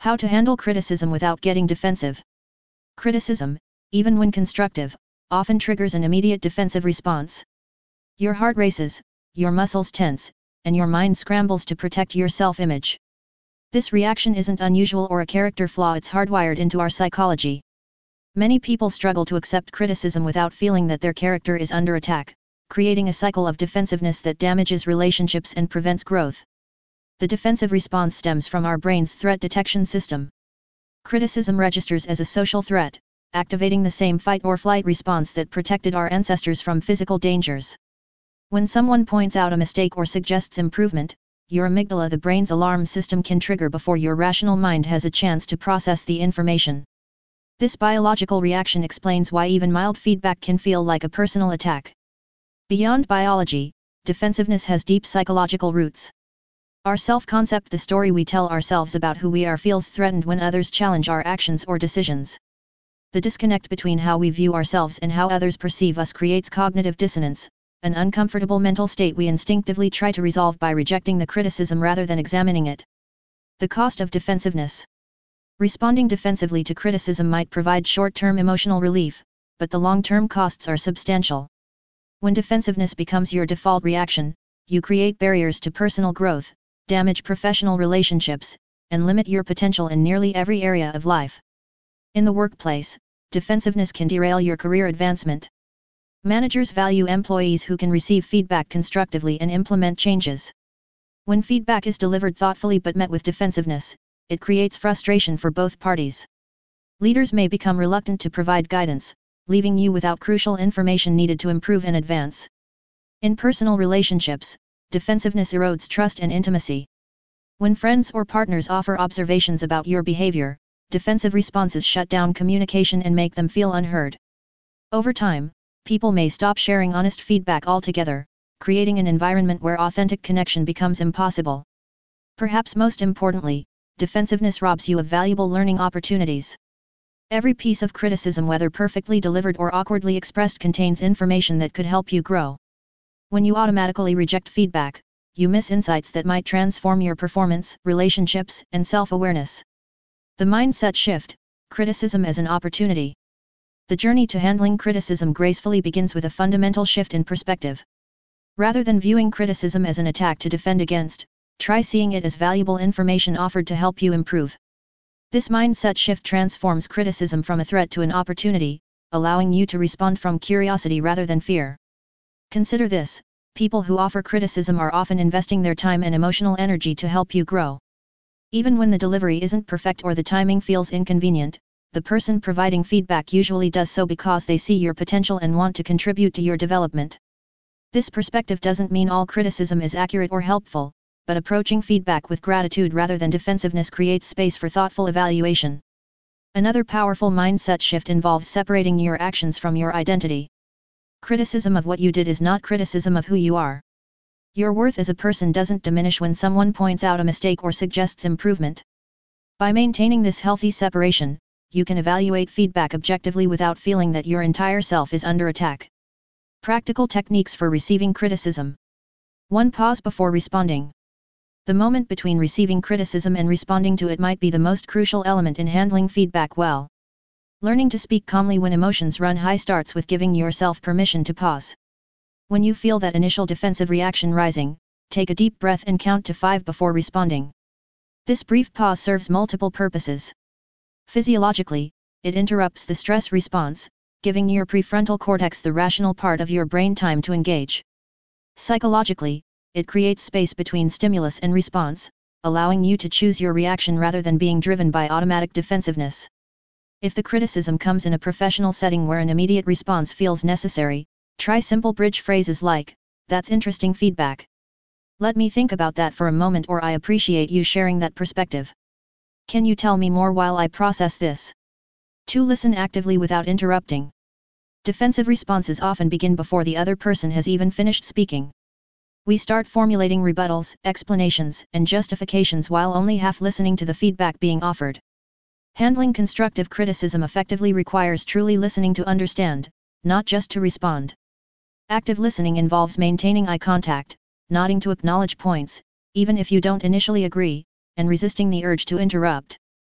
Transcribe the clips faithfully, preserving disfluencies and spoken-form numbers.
How to handle criticism without getting defensive. Criticism, even when constructive, often triggers an immediate defensive response. Your heart races, your muscles tense, and your mind scrambles to protect your self-image. This reaction isn't unusual or a character flaw, it's hardwired into our psychology. Many people struggle to accept criticism without feeling that their character is under attack, creating a cycle of defensiveness that damages relationships and prevents growth. The defensive response stems from our brain's threat detection system. Criticism registers as a social threat, activating the same fight or flight response that protected our ancestors from physical dangers. When someone points out a mistake or suggests improvement, your amygdala, the brain's alarm system, can trigger before your rational mind has a chance to process the information. This biological reaction explains why even mild feedback can feel like a personal attack. Beyond biology, defensiveness has deep psychological roots. Our self-concept, the story we tell ourselves about who we are, feels threatened when others challenge our actions or decisions. The disconnect between how we view ourselves and how others perceive us creates cognitive dissonance, an uncomfortable mental state we instinctively try to resolve by rejecting the criticism rather than examining it. The cost of defensiveness. Responding defensively to criticism might provide short-term emotional relief, but the long-term costs are substantial. When defensiveness becomes your default reaction, you create barriers to personal growth, damage professional relationships, and limit your potential in nearly every area of life. In the workplace, defensiveness can derail your career advancement. Managers value employees who can receive feedback constructively and implement changes. When feedback is delivered thoughtfully but met with defensiveness, it creates frustration for both parties. Leaders may become reluctant to provide guidance, leaving you without crucial information needed to improve and advance. In personal relationships, defensiveness erodes trust and intimacy. When friends or partners offer observations about your behavior, defensive responses shut down communication and make them feel unheard. Over time, people may stop sharing honest feedback altogether, creating an environment where authentic connection becomes impossible. Perhaps most importantly, defensiveness robs you of valuable learning opportunities. Every piece of criticism, whether perfectly delivered or awkwardly expressed, contains information that could help you grow. When you automatically reject feedback, you miss insights that might transform your performance, relationships, and self-awareness. The mindset shift: criticism as an opportunity. The journey to handling criticism gracefully begins with a fundamental shift in perspective. Rather than viewing criticism as an attack to defend against, try seeing it as valuable information offered to help you improve. This mindset shift transforms criticism from a threat to an opportunity, allowing you to respond from curiosity rather than fear. Consider this: people who offer criticism are often investing their time and emotional energy to help you grow. Even when the delivery isn't perfect or the timing feels inconvenient, the person providing feedback usually does so because they see your potential and want to contribute to your development. This perspective doesn't mean all criticism is accurate or helpful, but approaching feedback with gratitude rather than defensiveness creates space for thoughtful evaluation. Another powerful mindset shift involves separating your actions from your identity. Criticism of what you did is not criticism of who you are. Your worth as a person doesn't diminish when someone points out a mistake or suggests improvement. By maintaining this healthy separation, you can evaluate feedback objectively without feeling that your entire self is under attack. Practical techniques for receiving criticism. one Pause before responding. The moment between receiving criticism and responding to it might be the most crucial element in handling feedback well. Learning to speak calmly when emotions run high starts with giving yourself permission to pause. When you feel that initial defensive reaction rising, take a deep breath and count to five before responding. This brief pause serves multiple purposes. Physiologically, it interrupts the stress response, giving your prefrontal cortex, the rational part of your brain, time to engage. Psychologically, it creates space between stimulus and response, allowing you to choose your reaction rather than being driven by automatic defensiveness. If the criticism comes in a professional setting where an immediate response feels necessary, try simple bridge phrases like, "That's interesting feedback. Let me think about that for a moment," or "I appreciate you sharing that perspective. Can you tell me more while I process this?" two Listen actively without interrupting. Defensive responses often begin before the other person has even finished speaking. We start formulating rebuttals, explanations, and justifications while only half listening to the feedback being offered. Handling constructive criticism effectively requires truly listening to understand, not just to respond. Active listening involves maintaining eye contact, nodding to acknowledge points, even if you don't initially agree, and resisting the urge to interrupt.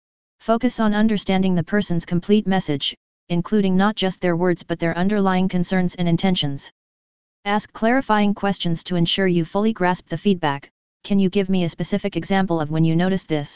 Focus on understanding the person's complete message, including not just their words but their underlying concerns and intentions. Ask clarifying questions to ensure you fully grasp the feedback. Can you give me a specific example of when you noticed this?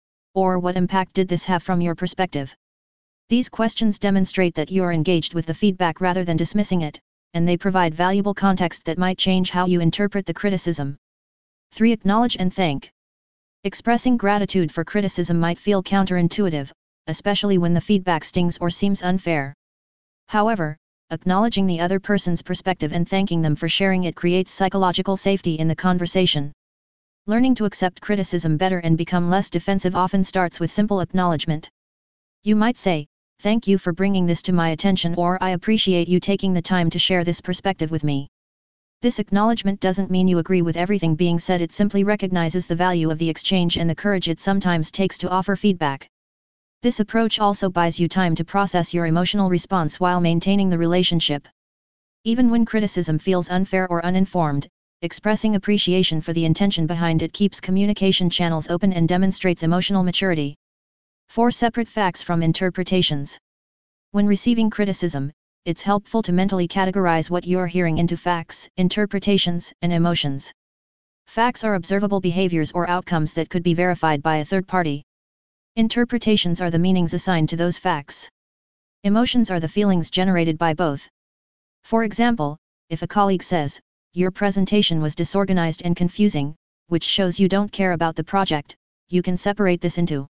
Or what impact did this have from your perspective? These questions demonstrate that you are engaged with the feedback rather than dismissing it, and they provide valuable context that might change how you interpret the criticism. three. Acknowledge and thank. Expressing gratitude for criticism might feel counterintuitive, especially when the feedback stings or seems unfair. However, acknowledging the other person's perspective and thanking them for sharing it creates psychological safety in the conversation. Learning to accept criticism better and become less defensive often starts with simple acknowledgement. You might say, "Thank you for bringing this to my attention," or "I appreciate you taking the time to share this perspective with me." This acknowledgement doesn't mean you agree with everything being said, it simply recognizes the value of the exchange and the courage it sometimes takes to offer feedback. This approach also buys you time to process your emotional response while maintaining the relationship. Even when criticism feels unfair or uninformed, expressing appreciation for the intention behind it keeps communication channels open and demonstrates emotional maturity. four. Separate facts from interpretations. When receiving criticism, it's helpful to mentally categorize what you're hearing into facts, interpretations, and emotions. Facts are observable behaviors or outcomes that could be verified by a third party. Interpretations are the meanings assigned to those facts. Emotions are the feelings generated by both. For example, if a colleague says, "Your presentation was disorganized and confusing," which shows you don't care about the project, you can separate this into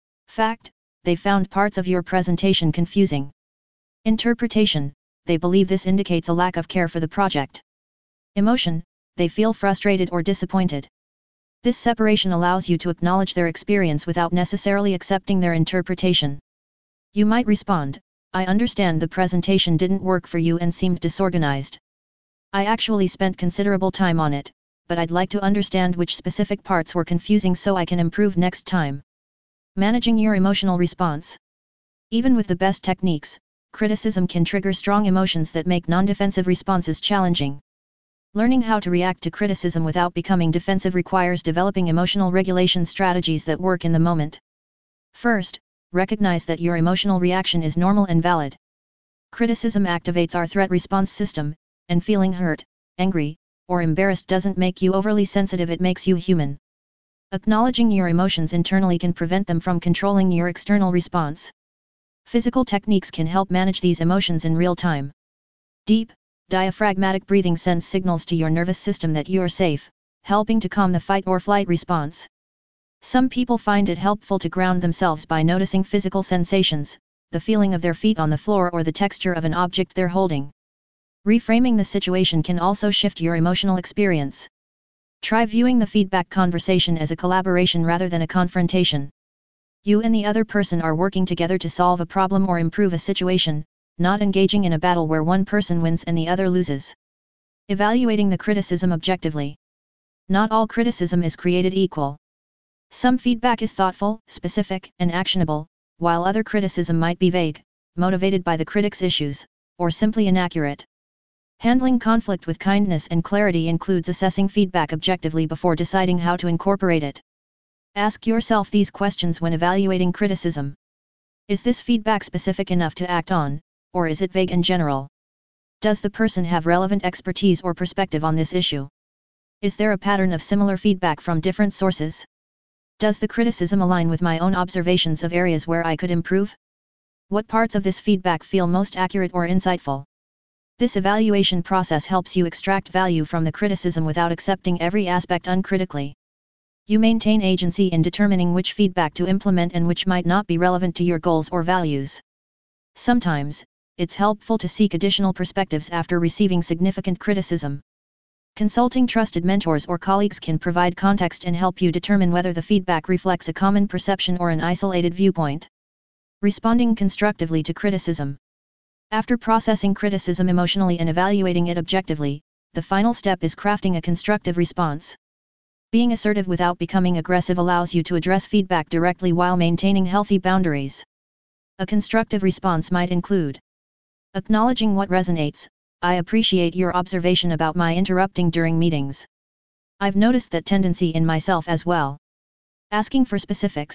fact, "They found parts of your presentation confusing." Interpretation, "They believe this indicates a lack of care for the project." Emotion, "They feel frustrated or disappointed." This separation allows you to acknowledge their experience without necessarily accepting their interpretation. You might respond, "I understand the presentation didn't work for you and seemed disorganized. I actually spent considerable time on it, but I'd like to understand which specific parts were confusing so I can improve next time." Managing your emotional response. Even with the best techniques, criticism can trigger strong emotions that make non-defensive responses challenging. Learning how to react to criticism without becoming defensive requires developing emotional regulation strategies that work in the moment. First, recognize that your emotional reaction is normal and valid. Criticism activates our threat response system, and feeling hurt, angry, or embarrassed doesn't make you overly sensitive, it makes you human. Acknowledging your emotions internally can prevent them from controlling your external response. Physical techniques can help manage these emotions in real time. Deep, diaphragmatic breathing sends signals to your nervous system that you're safe, helping to calm the fight or flight response. Some people find it helpful to ground themselves by noticing physical sensations, the feeling of their feet on the floor or the texture of an object they're holding. Reframing the situation can also shift your emotional experience. Try viewing the feedback conversation as a collaboration rather than a confrontation. You and the other person are working together to solve a problem or improve a situation, not engaging in a battle where one person wins and the other loses. Evaluating the criticism objectively. Not all criticism is created equal. Some feedback is thoughtful, specific, and actionable, while other criticism might be vague, motivated by the critic's issues, or simply inaccurate. Handling conflict with kindness and clarity includes assessing feedback objectively before deciding how to incorporate it. Ask yourself these questions when evaluating criticism. Is this feedback specific enough to act on, or is it vague and general? Does the person have relevant expertise or perspective on this issue? Is there a pattern of similar feedback from different sources? Does the criticism align with my own observations of areas where I could improve? What parts of this feedback feel most accurate or insightful? This evaluation process helps you extract value from the criticism without accepting every aspect uncritically. You maintain agency in determining which feedback to implement and which might not be relevant to your goals or values. Sometimes, it's helpful to seek additional perspectives after receiving significant criticism. Consulting trusted mentors or colleagues can provide context and help you determine whether the feedback reflects a common perception or an isolated viewpoint. Responding constructively to criticism. After processing criticism emotionally and evaluating it objectively, the final step is crafting a constructive response. Being assertive without becoming aggressive allows you to address feedback directly while maintaining healthy boundaries. A constructive response might include acknowledging what resonates. "I appreciate your observation about my interrupting during meetings. I've noticed that tendency in myself as well." Asking for specifics.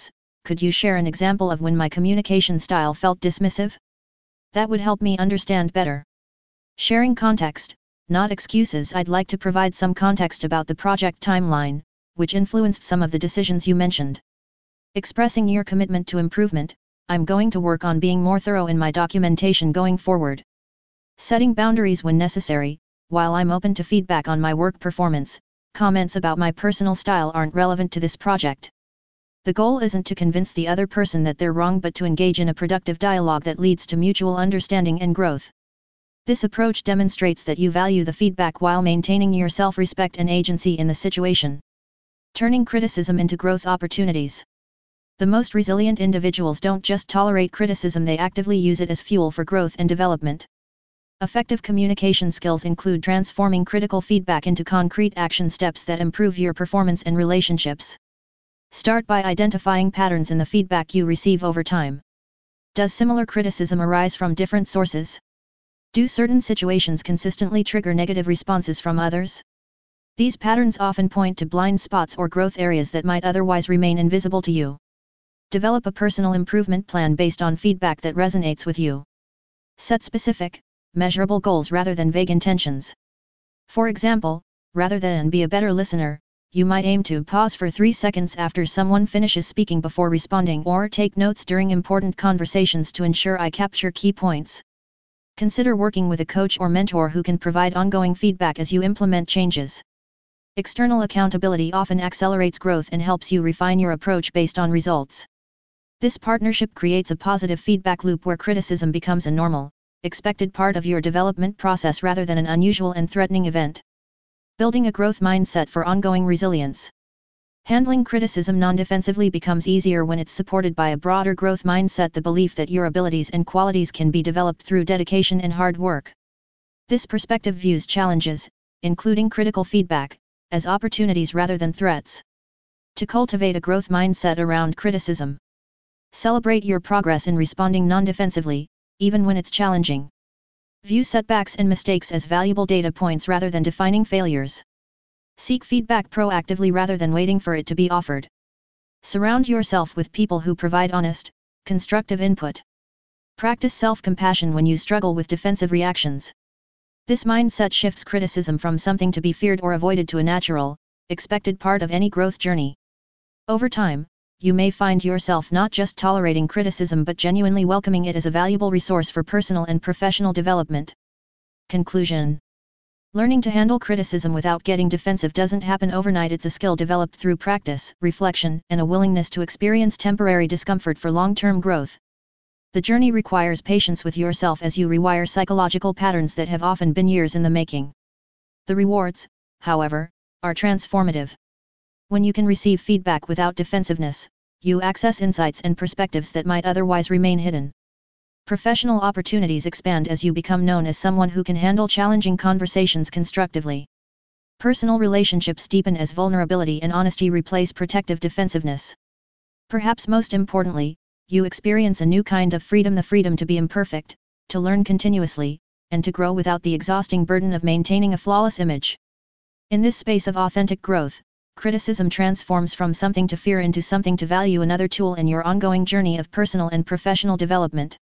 Could you share an example of when my communication style felt dismissive? That would help me understand better. Sharing context, not excuses. I'd like to provide some context about the project timeline, which influenced some of the decisions you mentioned. Expressing your commitment to improvement. I'm going to work on being more thorough in my documentation going forward. Setting boundaries when necessary. While I'm open to feedback on my work performance, comments about my personal style aren't relevant to this project. The goal isn't to convince the other person that they're wrong, but to engage in a productive dialogue that leads to mutual understanding and growth. This approach demonstrates that you value the feedback while maintaining your self-respect and agency in the situation. Turning criticism into growth opportunities. The most resilient individuals don't just tolerate criticism, they actively use it as fuel for growth and development. Effective communication skills include transforming critical feedback into concrete action steps that improve your performance and relationships. Start by identifying patterns in the feedback you receive over time. Does similar criticism arise from different sources? Do certain situations consistently trigger negative responses from others? These patterns often point to blind spots or growth areas that might otherwise remain invisible to you. Develop a personal improvement plan based on feedback that resonates with you. Set specific, measurable goals rather than vague intentions. For example, rather than be a better listener, you might aim to pause for three seconds after someone finishes speaking before responding, or take notes during important conversations to ensure I capture key points. Consider working with a coach or mentor who can provide ongoing feedback as you implement changes. External accountability often accelerates growth and helps you refine your approach based on results. This partnership creates a positive feedback loop where criticism becomes a normal, expected part of your development process rather than an unusual and threatening event. Building a growth mindset for ongoing resilience. Handling criticism non-defensively becomes easier when it's supported by a broader growth mindset, the belief that your abilities and qualities can be developed through dedication and hard work. This perspective views challenges, including critical feedback, as opportunities rather than threats. To cultivate a growth mindset around criticism. Celebrate your progress in responding non-defensively, even when it's challenging. View setbacks and mistakes as valuable data points rather than defining failures. Seek feedback proactively rather than waiting for it to be offered. Surround yourself with people who provide honest, constructive input. Practice self-compassion when you struggle with defensive reactions. This mindset shifts criticism from something to be feared or avoided to a natural, expected part of any growth journey. Over time, you may find yourself not just tolerating criticism but genuinely welcoming it as a valuable resource for personal and professional development. Conclusion. Learning to handle criticism without getting defensive doesn't happen overnight. It's a skill developed through practice, reflection, and a willingness to experience temporary discomfort for long-term growth. The journey requires patience with yourself as you rewire psychological patterns that have often been years in the making. The rewards, however, are transformative. When you can receive feedback without defensiveness, you access insights and perspectives that might otherwise remain hidden. Professional opportunities expand as you become known as someone who can handle challenging conversations constructively. Personal relationships deepen as vulnerability and honesty replace protective defensiveness. Perhaps most importantly, you experience a new kind of freedom, the freedom to be imperfect, to learn continuously, and to grow without the exhausting burden of maintaining a flawless image. In this space of authentic growth, criticism transforms from something to fear into something to value, another tool in your ongoing journey of personal and professional development.